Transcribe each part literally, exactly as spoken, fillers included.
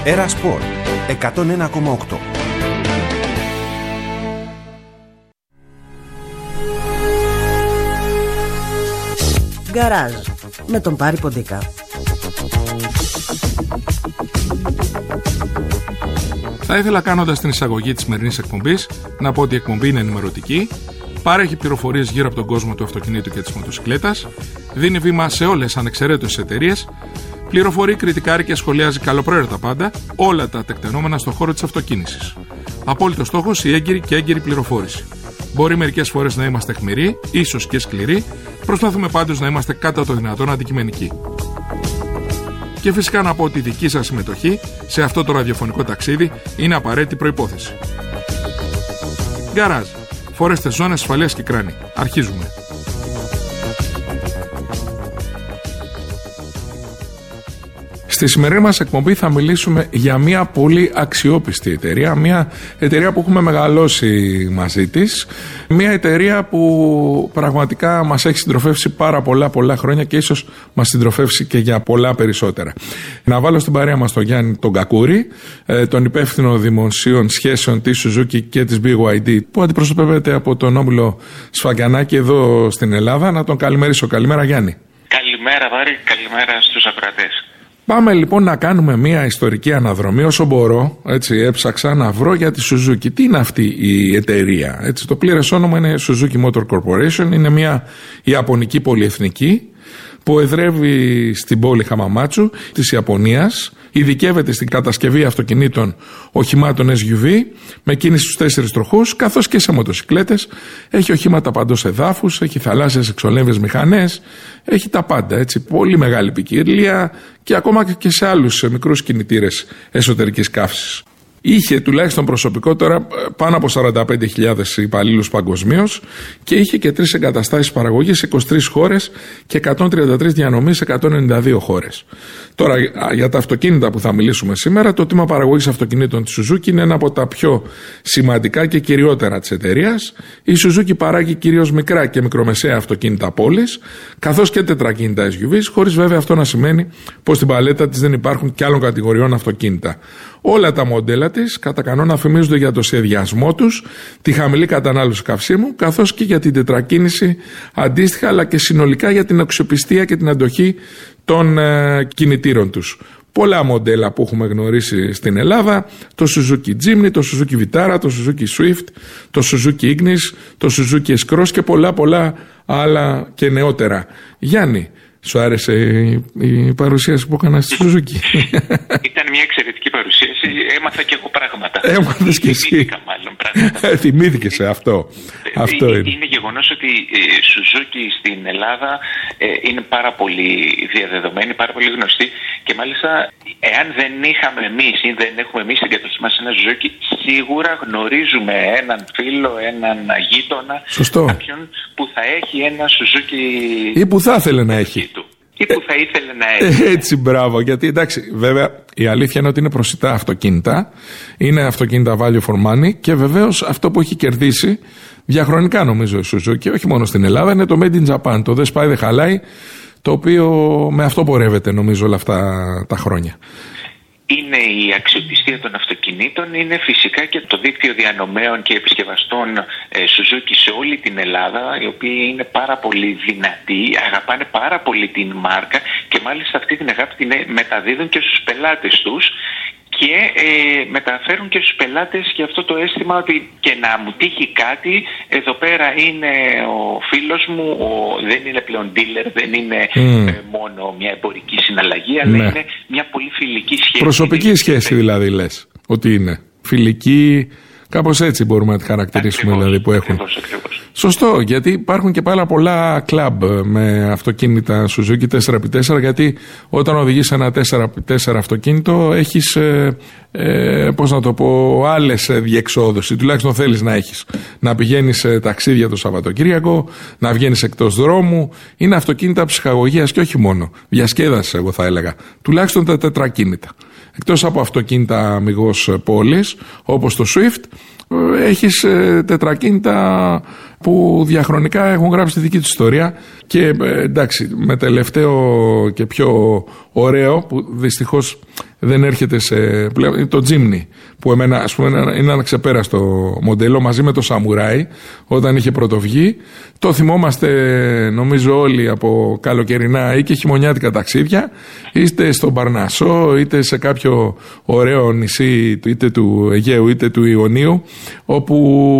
Έρα Σπορ εκατόν ένα κόμμα οκτώ. Γκαράζ με τον Πάρη Ποντικά. Θα ήθελα, κάνοντας την εισαγωγή της σημερινής εκπομπής, να πω ότι η εκπομπή είναι ενημερωτική, παρέχει πληροφορίες γύρω από τον κόσμο του αυτοκινήτου και της μοτοσυκλέτας, δίνει βήμα σε όλες ανεξαιρέτως εταιρείες, πληροφορεί, κριτικάρει και σχολιάζει καλοπροαίρετα πάντα όλα τα τεκτενόμενα στον χώρο της αυτοκίνησης. Απόλυτος στόχος η έγκυρη και έγκυρη πληροφόρηση. Μπορεί μερικές φορές να είμαστε αιχμηροί, ίσως και σκληροί, προσπαθούμε πάντως να είμαστε κατά το δυνατόν αντικειμενικοί. Και φυσικά να πω ότι η δική σας συμμετοχή σε αυτό το ραδιοφωνικό ταξίδι είναι απαραίτητη προϋπόθεση. Γκαράζ. Φορέστε ζώνες ασφαλείας και κράνη. Αρχίζουμε. Στη σημερινή μας εκπομπή θα μιλήσουμε για μια πολύ αξιόπιστη εταιρεία, μια εταιρεία που έχουμε μεγαλώσει μαζί της, μια εταιρεία που πραγματικά μας έχει συντροφεύσει πάρα πολλά πολλά χρόνια και ίσως μας συντροφεύσει και για πολλά περισσότερα. Να βάλω στην παρέα μας τον Γιάννη τον Κακούρη, τον υπεύθυνο δημοσίων σχέσεων της Suzuki και της μπι γουάι ντι, που αντιπροσωπεύεται από τον Όμιλο Σφαγκιανάκη εδώ στην Ελλάδα. Να τον καλημερίσω. Καλημέρα Γιάννη. Καλημέρα Βάρη, καλημέρα στους ακροατές. Πάμε λοιπόν να κάνουμε μια ιστορική αναδρομή όσο μπορώ, έτσι έψαξα να βρω για τη Suzuki. Τι είναι αυτή η εταιρεία, έτσι, το πλήρες όνομα είναι Suzuki Motor Corporation, είναι μια ιαπωνική πολυεθνική που εδρεύει στην πόλη Χαμαμάτσου της Ιαπωνίας, ειδικεύεται στην κατασκευή αυτοκινήτων οχημάτων ες γιου βι με κίνηση στους τέσσερις τροχούς, καθώς και σε μοτοσυκλέτες. Έχει οχήματα παντός εδάφους, έχει θαλάσσιες εξολέμβιες μηχανές, έχει τα πάντα, έτσι, πολύ μεγάλη ποικιλία και ακόμα και σε άλλους μικρούς κινητήρες εσωτερικής καύσης. Είχε τουλάχιστον προσωπικό τώρα πάνω από σαράντα πέντε χιλιάδες υπαλλήλους παγκοσμίως και είχε και τρεις εγκαταστάσεις παραγωγής σε είκοσι τρεις χώρες και εκατόν τριάντα τρεις διανομής σε εκατόν ενενήντα δύο χώρες. Τώρα για τα αυτοκίνητα που θα μιλήσουμε σήμερα, το τμήμα παραγωγής αυτοκινήτων της Suzuki είναι ένα από τα πιο σημαντικά και κυριότερα της εταιρείας. Η Suzuki παράγει κυρίως μικρά και μικρομεσαία αυτοκίνητα πόλης, καθώς και τετρακίνητα ες γιου βι, χωρίς βέβαια αυτό να σημαίνει πως στην παλέτα της δεν υπάρχουν και άλλων κατηγοριών αυτοκίνητα. Όλα τα μοντέλα της κατά κανόνα φημίζονται για το σχεδιασμό τους, τη χαμηλή κατανάλωση καυσίμου, καθώς και για την τετρακίνηση αντίστοιχα, αλλά και συνολικά για την αξιοπιστία και την αντοχή των ε, κινητήρων τους. Πολλά μοντέλα που έχουμε γνωρίσει στην Ελλάδα, το Suzuki Jimny, το Suzuki Vitara, το Suzuki Swift, το Suzuki Ignis, το Suzuki S-Cross και πολλά πολλά άλλα και νεότερα. Γιάννη, σου άρεσε η, η παρουσίαση που έκανα στη Suzuki? Ήταν μια εξαιρετική παρουσίαση, έμαθα και εγώ πράγματα. Έμαθες και εσύ. Θυμήθηκα μάλλον πράγματα. Θυμήθηκες σε αυτό. αυτό είναι. είναι. Είναι γεγονός ότι η Suzuki στην Ελλάδα ε, είναι πάρα πολύ διαδεδομένη, πάρα πολύ γνωστή και μάλιστα εάν δεν είχαμε εμείς ή δεν έχουμε εμείς στην κατοχή μας ένα Suzuki, σίγουρα γνωρίζουμε έναν φίλο, έναν γείτονα, Σωστό. κάποιον που θα έχει ένα Suzuki ή που θα ήθελε να έχει. Του. Ή που θα ήθελε να έχει. Έτσι, μπράβο. Γιατί εντάξει, βέβαια η αλήθεια είναι ότι είναι προσιτά αυτοκίνητα. Είναι αυτοκίνητα value for money και βεβαίως αυτό που έχει κερδίσει διαχρονικά νομίζω η Suzuki, όχι μόνο στην Ελλάδα, είναι το Made in Japan. Το δεν σπάει, δεν χαλάει, το οποίο με αυτό πορεύεται νομίζω όλα αυτά τα χρόνια. Είναι η αξιοπιστία των αυτοκινήτων, είναι φυσικά και το δίκτυο διανομέων και επισκευαστών ε, Suzuki σε όλη την Ελλάδα, οι οποίοι είναι πάρα πολύ δυνατοί, αγαπάνε πάρα πολύ την μάρκα και μάλιστα αυτή την αγάπη την μεταδίδουν και στους πελάτες τους και ε, μεταφέρουν και στους πελάτες και αυτό το αίσθημα ότι και να μου τύχει κάτι, εδώ πέρα είναι ο φίλος μου, ο, δεν είναι πλέον dealer, δεν είναι mm. ε, μόνο μια εμπορική συναλλαγή, αλλά ναι. είναι μια πολύ φιλική σχέση. Προσωπική σχέση δηλαδή λες ότι είναι. Φιλική, κάπως έτσι μπορούμε να τη χαρακτηρίσουμε, ακριβώς, δηλαδή που έχουν. Ακριβώς, ακριβώς. Σωστό, γιατί υπάρχουν και πάρα πολλά κλαμπ με αυτοκίνητα Suzuki τέσσερα επί τέσσερα, γιατί όταν οδηγείς ένα τέσσερα επί τέσσερα αυτοκίνητο έχεις, ε, ε, πώς να το πω, άλλες διεξόδους, ή τουλάχιστον θέλεις να έχεις. Να πηγαίνεις σε ταξίδια το Σαββατοκύριακο, να βγαίνεις εκτός δρόμου. Είναι αυτοκίνητα ψυχαγωγίας και όχι μόνο. Διασκέδασης, εγώ θα έλεγα. Τουλάχιστον τα τετρακίνητα. Εκτός από αυτοκίνητα αμιγώς πόλης, όπως το Swift, έχεις τετρακίνητα που διαχρονικά έχουν γράψει τη δική του ιστορία και ε, εντάξει, με τελευταίο και πιο ωραίο που δυστυχώς δεν έρχεται σε πλέον, το Jimny, που εμένα ας πούμε είναι ένα ξεπέραστο μοντέλο μαζί με το Samurai όταν είχε πρωτοβγεί. Το θυμόμαστε νομίζω όλοι από καλοκαιρινά ή και χειμωνιάτικα ταξίδια, είτε στον Παρνασσό είτε σε κάποιο ωραίο νησί είτε του Αιγαίου είτε του Ιωνίου, όπου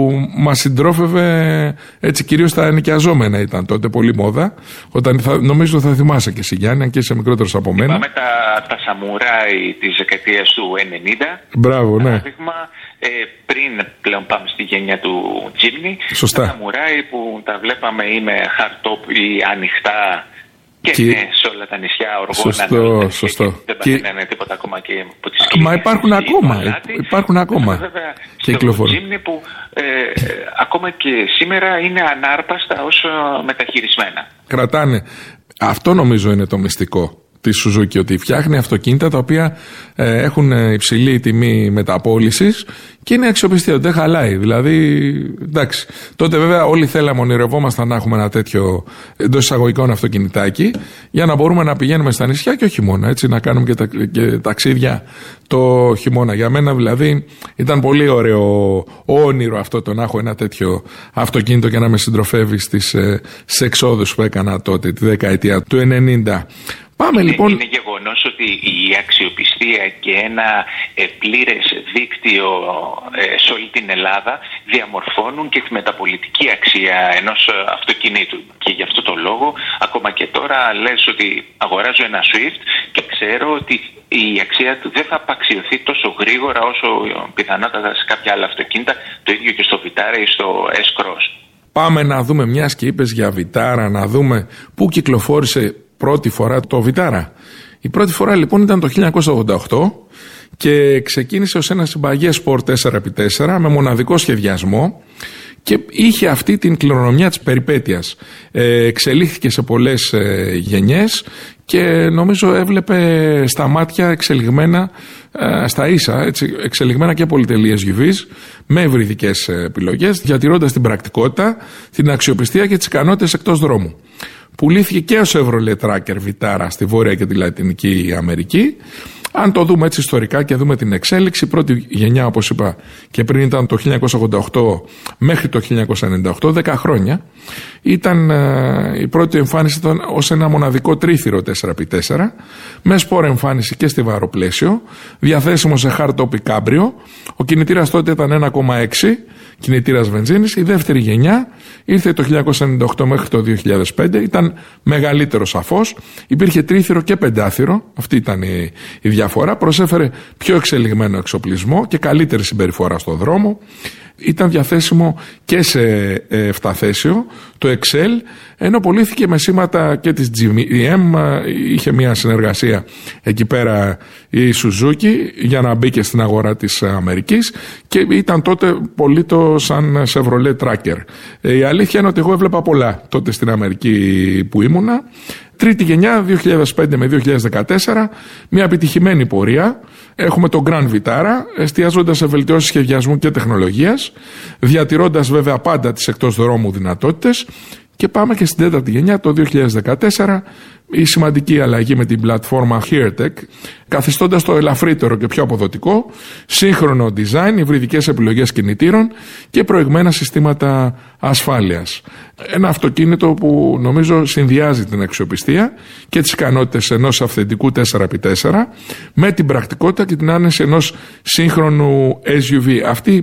μας συντρόφευε έτσι, κυρίως τα ενοικιαζόμενα ήταν τότε πολύ μόδα. Όταν θα, νομίζω θα θυμάσαι και εσύ Γιάννη, αν και είσαι μικρότερος από μένα. Πάμε τα, τα Samurai της δεκαετίας του ενενήντα. Μπράβο, ναι. Παράδειγμα, ε, πριν πλέον πάμε στη γενιά του Jimny. Σωστά. Τα Samurai που τα βλέπαμε ή με hardtop ή ανοιχτά και, και... Ναι, σε όλα τα νησιά, οργώνα. Σωστό, ναι, σωστό. Και δεν και... παθαίνανε τίποτα ακόμα και από τις σκηνές. Μα υπάρχουν ακόμα. Υπάρχουν ακόμα. Βέβαια, και στο Jimny που ε, ακόμα και σήμερα είναι ανάρπαστα όσο μεταχειρισμένα. Κρατάνε. Αυτό νομίζω είναι το μυστικό τη Suzuki, ότι φτιάχνει αυτοκίνητα τα οποία ε, έχουν υψηλή τιμή μεταπώλησης και είναι αξιοπιστία, δεν χαλάει. Δηλαδή, εντάξει. Τότε βέβαια όλοι θέλαμε, ονειρευόμασταν να έχουμε ένα τέτοιο εντός εισαγωγικών αυτοκινητάκι για να μπορούμε να πηγαίνουμε στα νησιά και όχι μόνο, έτσι, να κάνουμε και, τα, και ταξίδια το χειμώνα. Για μένα δηλαδή ήταν πολύ ωραίο όνειρο αυτό το να έχω ένα τέτοιο αυτοκίνητο και να με συντροφεύει στις, ε, στις εξόδους που έκανα τότε, τη δεκαετία του ενενήντα. Πάμε, είναι, λοιπόν. Είναι γεγονός ότι η αξιοπιστία και ένα ε, πλήρες δίκτυο ε, σε όλη την Ελλάδα διαμορφώνουν και τη μεταπολιτική αξία ενός αυτοκινήτου. Και γι' αυτό το λόγο, ακόμα και τώρα λες ότι αγοράζω ένα Swift και ξέρω ότι η αξία του δεν θα απαξιωθεί τόσο γρήγορα όσο πιθανότατα σε κάποια άλλα αυτοκίνητα, το ίδιο και στο Vitara ή στο S-Cross. Πάμε να δούμε, μιας και είπες για Vitara, να δούμε πού κυκλοφόρησε πρώτη φορά το Vitara. Η πρώτη φορά λοιπόν ήταν το χίλια εννιακόσια ογδόντα οκτώ και ξεκίνησε ως ένα συμπαγέ Sport τέσσερα επί τέσσερα με μοναδικό σχεδιασμό και είχε αυτή την κληρονομιά της περιπέτειας. Ε, εξελίχθηκε σε πολλές ε, γενιές και νομίζω έβλεπε στα μάτια εξελιγμένα, ε, στα ίσα, έτσι, εξελιγμένα και πολυτελή ες γιου βις με ευρυδικές επιλογές, διατηρώντας την πρακτικότητα, την αξιοπιστία και τις ικανότητες εκτός δρόμου. Πουλήθηκε και ως Chevrolet Tracker Vitara στη Βόρεια και τη Λατινική Αμερική. Αν το δούμε έτσι ιστορικά και δούμε την εξέλιξη, η πρώτη γενιά, όπως είπα και πριν, ήταν το χίλια εννιακόσια ογδόντα οκτώ μέχρι το χίλια εννιακόσια ενενήντα οκτώ, δέκα χρόνια. Ήταν, η πρώτη εμφάνιση ήταν ως ένα μοναδικό τρίθυρο τέσσερα επί τέσσερα, με σπορ εμφάνιση και στιβαρό πλαίσιο, διαθέσιμο σε hardtop ή κάμπριο. Ο κινητήρας τότε ήταν ένα κόμμα έξι, κινητήρας βενζίνης. Η δεύτερη γενιά ήρθε το χίλια εννιακόσια ενενήντα οκτώ μέχρι το δύο χιλιάδες πέντε, ήταν μεγαλύτερο σαφώς, υπήρχε τρίθυρο και πεντάθυρο, αυτή ήταν η, η διαφορά, προσέφερε πιο εξελιγμένο εξοπλισμό και καλύτερη συμπεριφορά στο δρόμο. Ήταν διαθέσιμο και σε εφταθέσιο, το Excel, ενώ πωλήθηκε με σήματα και της τζι εμ, είχε μια συνεργασία εκεί πέρα η Suzuki για να μπει και στην αγορά της Αμερικής και ήταν τότε πωλείτο σαν Chevrolet Tracker. Η αλήθεια είναι ότι εγώ έβλεπα πολλά τότε στην Αμερική που ήμουνα. Τρίτη γενιά, δύο χιλιάδες πέντε με δύο χιλιάδες δεκατέσσερα, μια επιτυχημένη πορεία. Έχουμε το Grand Vitara, εστιάζοντας σε βελτιώσεις σχεδιασμού και τεχνολογίας, διατηρώντας βέβαια πάντα τις εκτός δρόμου δυνατότητες. Και πάμε και στην τέταρτη γενιά, το δύο χιλιάδες δεκατέσσερα, η σημαντική αλλαγή με την πλατφόρμα HearTech, καθιστώντας το ελαφρύτερο και πιο αποδοτικό, σύγχρονο design, υβριδικές επιλογές κινητήρων και προηγμένα συστήματα ασφάλειας. Ένα αυτοκίνητο που νομίζω συνδυάζει την αξιοπιστία και τις ικανότητες ενός αυθεντικού τέσσερα επί τέσσερα με την πρακτικότητα και την άνεση ενός σύγχρονου ες γιου βι. Αυτή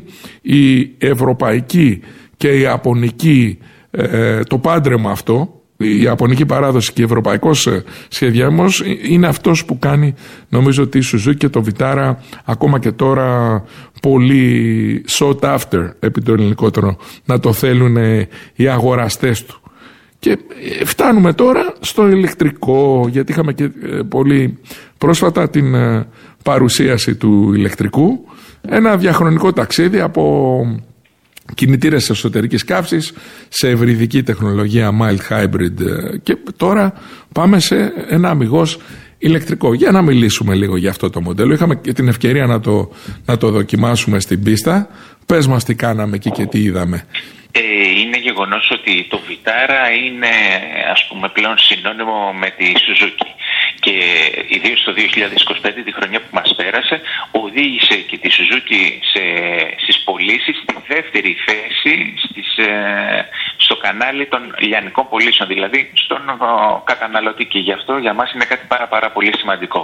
η ευρωπαϊκή και η ιαπωνική, ε, το πάντρεμα αυτό, η ιαπωνική παράδοση και ο ευρωπαϊκός σχεδιασμός είναι αυτός που κάνει νομίζω τη Suzuki και το Vitara ακόμα και τώρα πολύ sought after, επί το ελληνικότερο, να το θέλουν οι αγοραστές του. Και φτάνουμε τώρα στο ηλεκτρικό, γιατί είχαμε και πολύ πρόσφατα την παρουσίαση του ηλεκτρικού, ένα διαχρονικό ταξίδι από κινητήρες εσωτερικής καύσης σε ευρυδική τεχνολογία mild hybrid και τώρα πάμε σε ένα αμιγώς ηλεκτρικό. Για να μιλήσουμε λίγο για αυτό το μοντέλο. Είχαμε και την ευκαιρία να το, να το δοκιμάσουμε στην πίστα. Πες μας τι κάναμε εκεί και τι είδαμε. Είναι γεγονός ότι το Vitara είναι, ας πούμε, πλέον συνώνυμο με τη Suzuki και ιδίως το δύο χιλιάδες είκοσι πέντε, τη χρονιά που μας πέρασε, οδήγησε και τη Suzuki σε, στις πωλήσεις στη δεύτερη θέση στις, ε, στο κανάλι των λιανικών πωλήσεων, δηλαδή στον ο, καταναλωτή, και γι' αυτό για μας είναι κάτι πάρα, πάρα πολύ σημαντικό.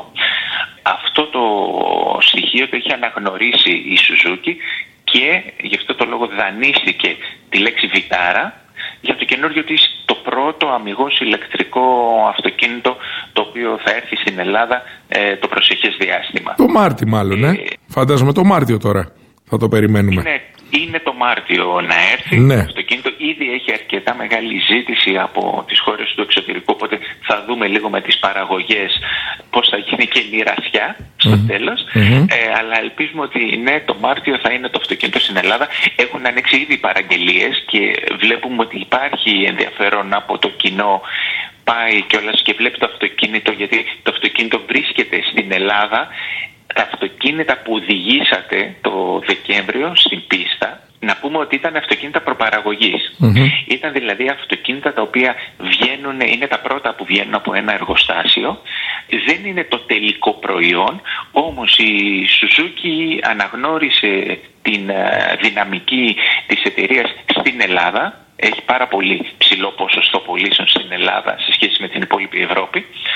Αυτό το στοιχείο το έχει αναγνωρίσει η Suzuki και γι' αυτό το λόγο δανείστηκε τη λέξη Vitara για το καινούριο της, το πρώτο αμιγώς ηλεκτρικό αυτοκίνητο το οποίο θα έρθει στην Ελλάδα ε, το προσεχές διάστημα. Το Μάρτιο μάλλον, ε. ε Φαντάζομαι το Μάρτιο τώρα θα το περιμένουμε. Είναι, είναι το Μάρτιο να έρθει. Ναι. Το αυτοκίνητο ήδη έχει αρκετά μεγάλη ζήτηση από τις χώρες του εξωτερικού, οπότε θα δούμε λίγο με τις παραγωγές πώς θα γίνει και η μοιρασιά στο mm-hmm. τέλος. Mm-hmm. Ε, αλλά ελπίζουμε ότι ναι, το Μάρτιο θα είναι το αυτοκίνητο στην Ελλάδα. Έχουν ανοίξει ήδη παραγγελίες και βλέπουμε ότι υπάρχει ενδιαφέρον από το κοινό. Πάει κιόλας και βλέπει το αυτοκίνητο, γιατί το αυτοκίνητο βρίσκεται στην Ελλάδα. Τα αυτοκίνητα που οδηγήσατε το Δεκέμβριο στην πίστα, να πούμε ότι ήταν αυτοκίνητα προπαραγωγής. Mm-hmm. Ήταν δηλαδή αυτοκίνητα τα οποία βγαίνουν, είναι τα πρώτα που βγαίνουν από ένα εργοστάσιο. Δεν είναι το τελικό προϊόν, όμως η Suzuki αναγνώρισε την δυναμική της εταιρείας στην Ελλάδα. Έχει πάρα πολύ ψηλό ποσοστό πωλήσεων στην Ελλάδα σε σχέση με την υπόλοιπη Ευρώπη.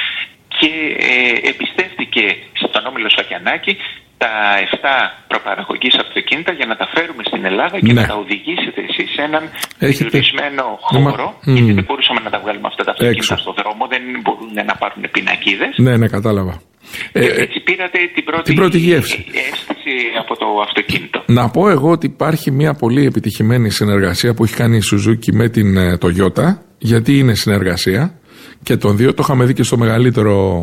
Και ε, εμπιστεύτηκε στον Όμιλο Σακιανάκη τα εφτά προπαραγωγής αυτοκίνητα για να τα φέρουμε στην Ελλάδα και ναι. να τα οδηγήσετε εσείς σε έναν περιορισμένο χώρο, mm. γιατί δεν μπορούσαμε να τα βγάλουμε αυτά τα αυτοκίνητα έξω στον δρόμο, δεν μπορούν να πάρουν πινακίδες. Ναι, ναι, κατάλαβα. Και ε, έτσι πήρατε την πρώτη, την πρώτη γεύση αίσθηση από το αυτοκίνητο. Να πω εγώ ότι υπάρχει μια πολύ επιτυχημένη συνεργασία που έχει κάνει η Suzuki με την Toyota, γιατί είναι συνεργασία. Και τον δύο το είχαμε δει και στο μεγαλύτερο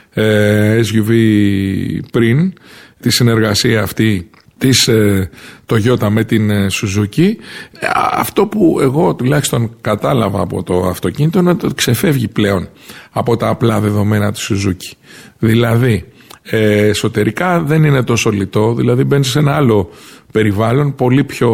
ε, ες γιου βι πριν, τη συνεργασία αυτή της ε, Toyota με την ε, Suzuki. Ε, αυτό που εγώ τουλάχιστον κατάλαβα από το αυτοκίνητο είναι ότι ξεφεύγει πλέον από τα απλά δεδομένα της Suzuki. Δηλαδή ε, εσωτερικά δεν είναι τόσο λιτό, δηλαδή μπαίνει σε ένα άλλο περιβάλλον πολύ πιο,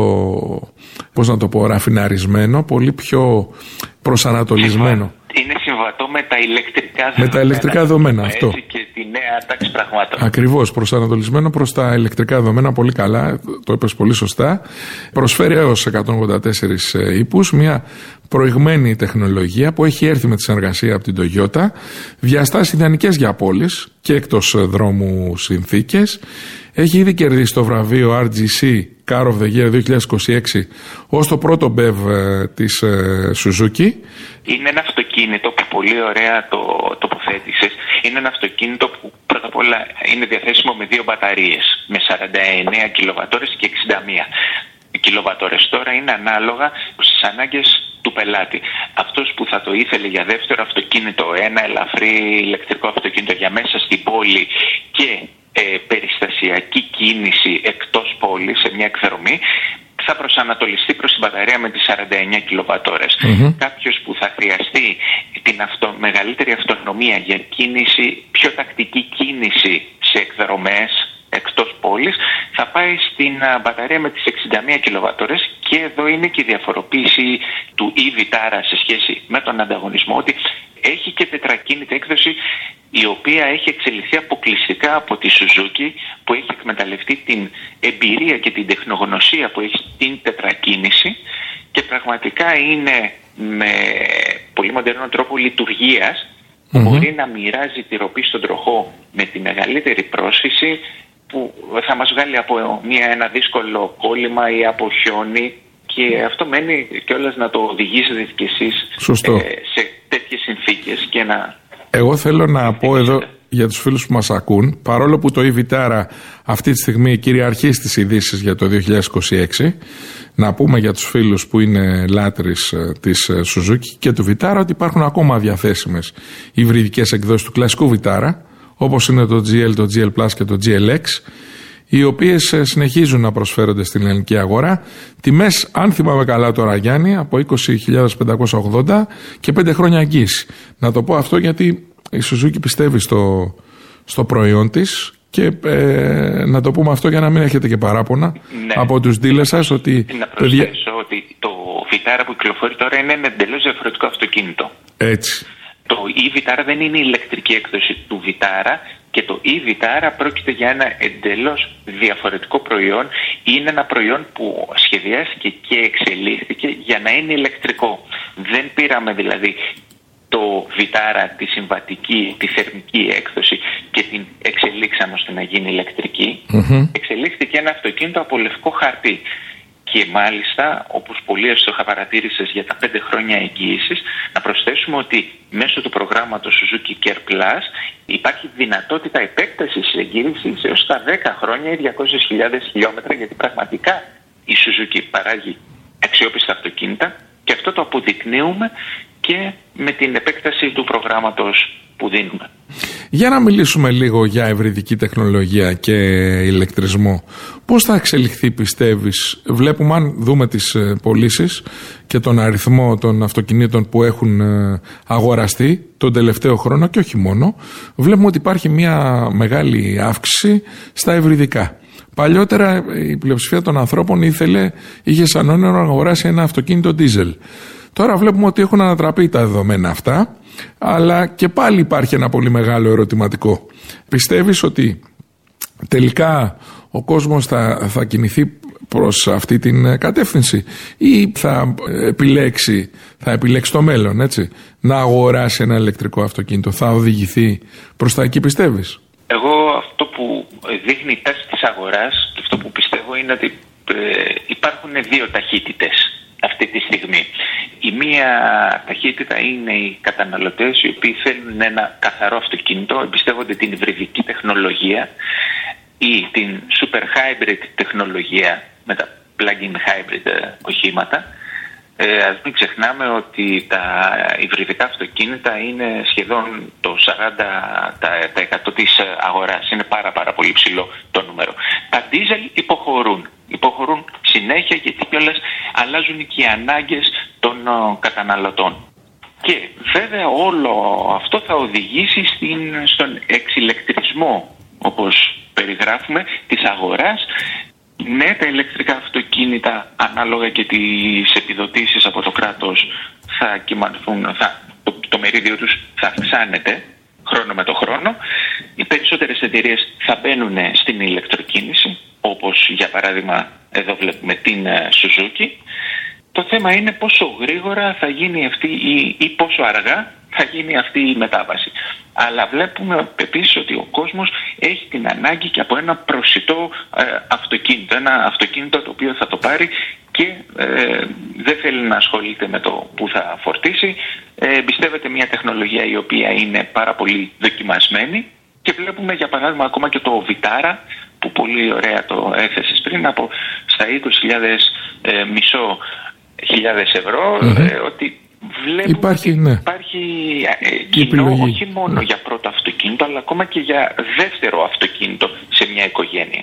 πώς να το πω, ραφιναρισμένο, πολύ πιο προσανατολισμένο. Είναι συμβατό με τα ηλεκτρικά δεδομένα. Με τα ηλεκτρικά δεδομένα, αυτό. Και τη νέα τάξη πραγμάτων. Ακριβώς, προσανατολισμένο προς τα ηλεκτρικά δεδομένα, πολύ καλά, το είπες πολύ σωστά. Προσφέρει έως εκατόν ογδόντα τέσσερις ύπους, μια προηγμένη τεχνολογία που έχει έρθει με τη συνεργασία από την Toyota, διαστάσεις ιδανικές για πόλεις και εκτός δρόμου συνθήκες. Έχει ήδη κερδίσει το βραβείο αρ τζι σι Car of the Year δύο χιλιάδες είκοσι έξι ως το πρώτο μπι ι βι της Suzuki. Είναι ένα αυτοκίνητο που πολύ ωραία το τοποθέτησες. Είναι ένα αυτοκίνητο που πρώτα απ' όλα είναι διαθέσιμο με δύο μπαταρίες, με σαράντα εννέα κιλοβατόρες και εξήντα μία. Οι κιλοβατόρες τώρα είναι ανάλογα στις ανάγκες του πελάτη. Αυτός που θα το ήθελε για δεύτερο αυτοκίνητο, ένα ελαφρύ ηλεκτρικό αυτοκίνητο για μέσα στην πόλη και ε, περιστασιακή κίνηση εκτός πόλης σε μια εκδρομή, θα προσανατολιστεί προς την μπαταρία με τις σαράντα εννέα κιλοβατόρες. Mm-hmm. Κάποιος που θα χρειαστεί την αυτο, μεγαλύτερη αυτονομία για κίνηση, πιο τακτική κίνηση σε εκδρομές εκτός πόλης, θα πάει στην μπαταρία με τις εξήντα μία κιλοβατόρες. Και εδώ είναι και η διαφοροποίηση του e-Vitara σε σχέση με τον ανταγωνισμό, ότι έχει και τετρακίνητη έκδοση, η οποία έχει εξελιχθεί αποκλειστικά από τη Suzuki, που έχει εκμεταλλευτεί την εμπειρία και την τεχνογνωσία που έχει την τετρακίνηση και πραγματικά είναι με πολύ μοντέρνο τρόπο λειτουργίας, που mm-hmm. μπορεί να μοιράζει τη ροπή στον τροχό με τη μεγαλύτερη πρόσφυση, που θα μας βγάλει από μια, ένα δύσκολο κόλλημα ή από χιόνι, και αυτό μένει κιόλας να το οδηγήσετε κι εσείς ε, σε τέτοιες συνθήκες και να... Εγώ θέλω να πω εδώ για τους φίλους που μας ακούν, παρόλο που το e-Vitara αυτή τη στιγμή κυριαρχεί στις ειδήσεις για το δύο χιλιάδες είκοσι έξι, να πούμε για τους φίλους που είναι λάτρεις της Suzuki και του Vitara ότι υπάρχουν ακόμα διαθέσιμες υβριδικές εκδόσεις του κλασικού Vitara, όπως είναι το τζι ελ, το τζι ελ Plus και το τζι ελ εξ, οι οποίες συνεχίζουν να προσφέρονται στην ελληνική αγορά. Τιμές, αν θυμάμαι καλά τώρα, Γιάννη, από είκοσι χιλιάδες πεντακόσια ογδόντα και πέντε χρόνια εγγύηση. Να το πω αυτό γιατί η Suzuki πιστεύει στο, στο προϊόν της και ε, να το πούμε αυτό για να μην έχετε και παράπονα ναι. από τους dealers σας ότι... Να προσθέσω το... ότι το Vitara που κυκλοφορεί τώρα είναι ένα εντελώς διαφορετικό αυτοκίνητο. Έτσι. Το e-Vitara δεν είναι η ηλεκτρική έκδοση του Vitara και το e-Vitara πρόκειται για ένα εντελώς διαφορετικό προϊόν. Είναι ένα προϊόν που σχεδιάστηκε και εξελίχθηκε για να είναι ηλεκτρικό. Δεν πήραμε δηλαδή το Vitara, τη συμβατική, τη θερμική έκδοση και την εξελίξαμε ώστε να γίνει ηλεκτρική. Mm-hmm. Εξελίχθηκε ένα αυτοκίνητο από λευκό χαρτί. Και μάλιστα, όπως πολύ εύστοχα παρατήρησες για τα πέντε χρόνια εγγύησης, να προσθέσουμε ότι μέσω του προγράμματος Suzuki Care Plus υπάρχει δυνατότητα επέκτασης της εγγύησης έως τα δέκα χρόνια ή διακόσιες χιλιάδες χιλιόμετρα, γιατί πραγματικά η Suzuki παράγει αξιόπιστα αυτοκίνητα και αυτό το αποδεικνύουμε και με την επέκταση του προγράμματος που δίνουμε. Για να μιλήσουμε λίγο για ευρυδική τεχνολογία και ηλεκτρισμό. Πώς θα εξελιχθεί πιστεύεις? Βλέπουμε, αν δούμε τις πωλήσεις και τον αριθμό των αυτοκινήτων που έχουν αγοραστεί τον τελευταίο χρόνο και όχι μόνο, βλέπουμε ότι υπάρχει μια μεγάλη αύξηση στα ευρυδικά. Παλιότερα η πλειοψηφία των ανθρώπων ήθελε, είχε σαν όνειρο να αγοράσει ένα αυτοκίνητο diesel. Τώρα βλέπουμε ότι έχουν ανατραπεί τα δεδομένα αυτά, αλλά και πάλι υπάρχει ένα πολύ μεγάλο ερωτηματικό. Πιστεύεις ότι τελικά ο κόσμος θα, θα κινηθεί προς αυτή την κατεύθυνση ή θα επιλέξει, θα επιλέξει το μέλλον, έτσι, να αγοράσει ένα ηλεκτρικό αυτοκίνητο? Θα οδηγηθεί προς τα εκεί, πιστεύεις? Εγώ αυτό που δείχνει η τάση της αγοράς και αυτό που πιστεύω είναι ότι ε, υπάρχουν δύο ταχύτητες αυτή τη στιγμή. Η μία ταχύτητα είναι οι καταναλωτές οι οποίοι θέλουν ένα καθαρό αυτοκίνητο, εμπιστεύονται την υβριδική τεχνολογία ή την super hybrid τεχνολογία με τα plug-in hybrid οχήματα. Ε, ας μην ξεχνάμε ότι τα υβριδικά αυτοκίνητα είναι σχεδόν το σαράντα τοις εκατό της αγοράς. Είναι πάρα πάρα πολύ ψηλό το νούμερο. Τα diesel υποχωρούν. Υποχωρούν συνέχεια γιατί κιόλας αλλάζουν και οι ανάγκες των ο, καταναλωτών. Και βέβαια όλο αυτό θα οδηγήσει στην, στον εξηλεκτρισμό, όπως περιγράφουμε, της αγοράς. Ναι, τα ηλεκτρικά αυτοκίνητα ανάλογα και τις επιδοτήσεις από το κράτος θα κυμανθούν, θα, το, το μερίδιο τους θα αυξάνεται χρόνο με το χρόνο. Οι περισσότερες εταιρείες θα μπαίνουν στην ηλεκτροκίνηση, όπως για παράδειγμα εδώ βλέπουμε την Suzuki. Το θέμα είναι πόσο γρήγορα θα γίνει αυτή η, ή πόσο αργά θα γίνει αυτή η μετάβαση. Αλλά βλέπουμε επίσης ότι ο κόσμος έχει την ανάγκη και από ένα προσιτό ε, αυτοκίνητο. Ένα αυτοκίνητο το οποίο θα το πάρει και ε, δεν θέλει να ασχολείται με το που θα φορτίσει. Ε, εμπιστεύεται μια τεχνολογία η οποία είναι πάρα πολύ δοκιμασμένη. Και βλέπουμε για παράδειγμα ακόμα και το Vitara που πολύ ωραία το έθεσες πριν, από στα είκοσι χιλιάδες ε, μισό χιλιάδες ευρώ, mm-hmm. ε, ότι βλέπουμε υπάρχει, ότι ναι. υπάρχει ε, κοινό όχι μόνο ναι. για πρώτο αυτοκίνητο αλλά ακόμα και για δεύτερο αυτοκίνητο σε μια οικογένεια.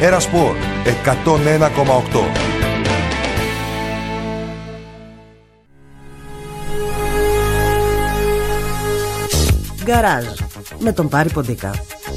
Ερασπορ εκατόν ένα κόμμα οκτώ. Γκαράζ με τον Πάρη Ποντίκα.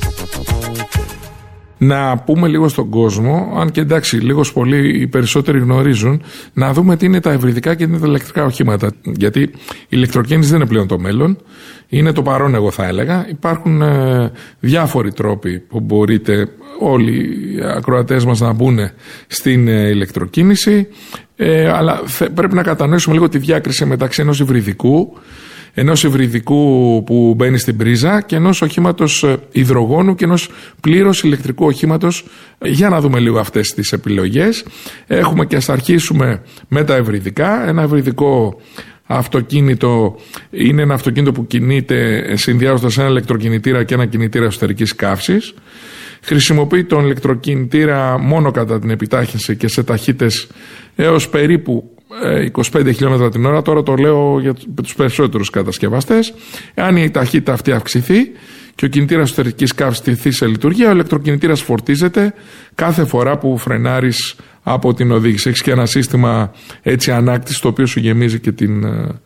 Να πούμε λίγο στον κόσμο, αν και εντάξει, λίγος πολύ οι περισσότεροι γνωρίζουν, να δούμε τι είναι τα υβριδικά και τι είναι τα ηλεκτρικά οχήματα. Γιατί η ηλεκτροκίνηση δεν είναι πλέον το μέλλον, είναι το παρόν, εγώ θα έλεγα. Υπάρχουν ε, διάφοροι τρόποι που μπορείτε όλοι οι ακροατές μας να μπουν στην ε, ηλεκτροκίνηση, ε, αλλά θε, πρέπει να κατανοήσουμε λίγο τη διάκριση μεταξύ ενός υβριδικού, ενός υβριδικού που μπαίνει στην πρίζα και ενός οχήματος υδρογόνου και ενός πλήρως ηλεκτρικού οχήματος. Για να δούμε λίγο αυτές τις επιλογές. Έχουμε και ας αρχίσουμε με τα υβριδικά. Ένα υβριδικό αυτοκίνητο είναι ένα αυτοκίνητο που κινείται συνδυάζοντας ένα ηλεκτροκινητήρα και ένα κινητήρα εσωτερικής καύσης. Χρησιμοποιεί τον ηλεκτροκινητήρα μόνο κατά την επιτάχυνση και σε ταχύτητες έως περίπου είκοσι πέντε χιλιόμετρα την ώρα. Τώρα το λέω για τους περισσότερους κατασκευαστές. Εάν η ταχύτητα αυτή αυξηθεί και ο κινητήρας εσωτερικής καύσης τεθεί σε λειτουργία, ο ηλεκτροκινητήρας φορτίζεται κάθε φορά που φρενάρεις από την οδήγηση. Έχεις και ένα σύστημα έτσι ανάκτησης, το οποίο σου γεμίζει και την,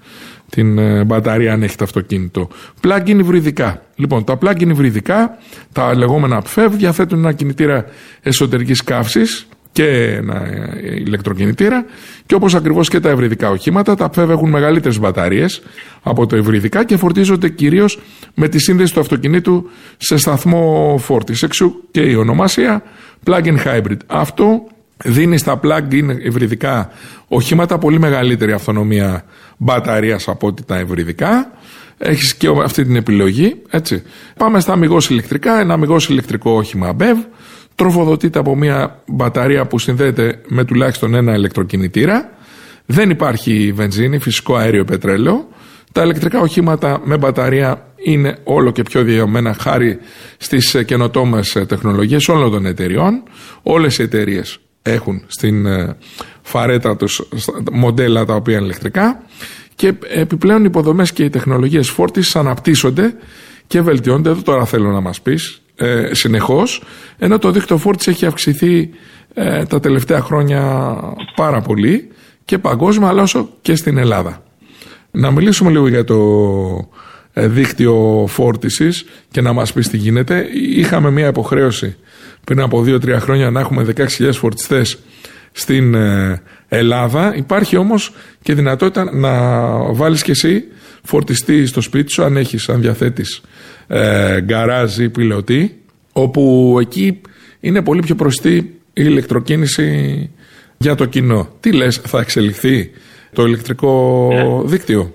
την μπαταρία αν έχει το αυτοκίνητο. Plug-in υβριδικά. Λοιπόν, τα plug-in υβριδικά, τα λεγόμενα πι φ ι β, διαθέτουν ένα κινητήρα εσωτερικής καύσης και ένα ηλεκτροκινητήρα, και όπως ακριβώς και τα υβριδικά οχήματα, τα πι φ ι β έχουν μεγαλύτερες μπαταρίες από τα υβριδικά και φορτίζονται κυρίως με τη σύνδεση του αυτοκινήτου σε σταθμό φόρτισης. Εξού και η ονομασία plug-in hybrid. Αυτό δίνει στα plug-in υβριδικά οχήματα πολύ μεγαλύτερη αυτονομία μπαταρίας από ό,τι τα υβριδικά. Έχεις και αυτή την επιλογή, έτσι. Πάμε στα αμιγώς ηλεκτρικά. Ένα αμιγώς ηλεκτρικό όχημα μπι ι β τροφοδοτείται από μια μπαταρία που συνδέεται με τουλάχιστον ένα ηλεκτροκινητήρα. Δεν υπάρχει βενζίνη, φυσικό αέριο, πετρέλαιο. Τα ηλεκτρικά οχήματα με μπαταρία είναι όλο και πιο διαδομένα χάρη στις καινοτόμες τεχνολογίες όλων των εταιριών. Όλες οι εταιρείες έχουν στην φαρέτρα τους μοντέλα τα οποία είναι ηλεκτρικά, και επιπλέον οι υποδομές και οι τεχνολογίες φόρτισης αναπτύσσονται και βελτιώνται. Εδώ τώρα θέλω να μας πεις ε, συνεχώς, ενώ το δίκτυο φόρτισης έχει αυξηθεί ε, τα τελευταία χρόνια πάρα πολύ και παγκόσμια, αλλά όσο και στην Ελλάδα. Να μιλήσουμε λίγο για το ε, δίκτυο φόρτισης και να μας πεις τι γίνεται. Είχαμε μια υποχρέωση πριν από δύο τρία χρόνια να έχουμε δεκαέξι χιλιάδες φορτιστές στην ε, Ελλάδα. Υπάρχει όμως και δυνατότητα να βάλεις και εσύ φορτιστή στο σπίτι σου, αν έχεις, αν διαθέτεις ε, γκαράζ ή πιλωτή, όπου εκεί είναι πολύ πιο προσιτή η ηλεκτροκίνηση για το κοινό. Τι λες, θα εξελιχθεί το ηλεκτρικό yeah. δίκτυο?